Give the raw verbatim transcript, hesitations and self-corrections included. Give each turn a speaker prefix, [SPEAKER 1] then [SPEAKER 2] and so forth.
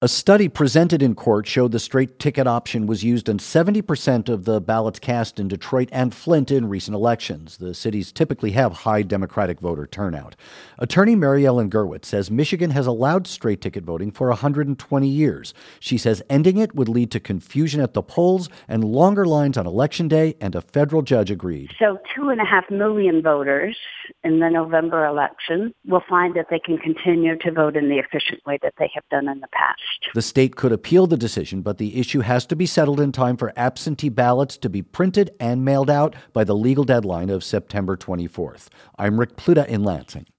[SPEAKER 1] A study presented in court showed the straight ticket option was used on seventy percent of the ballots cast in Detroit and Flint in recent elections. The cities typically have high Democratic voter turnout. Attorney Mary Ellen Gerwitz says Michigan has allowed straight ticket voting for one hundred twenty years. She says ending it would lead to confusion at the polls and longer lines on Election Day, and a federal judge agreed.
[SPEAKER 2] So two and a half million voters in the November election will find that they can continue to vote in the efficient way that they have done in the past.
[SPEAKER 1] The state could appeal the decision, but the issue has to be settled in time for absentee ballots to be printed and mailed out by the legal deadline of September twenty-fourth. I'm Rick Pluta in Lansing.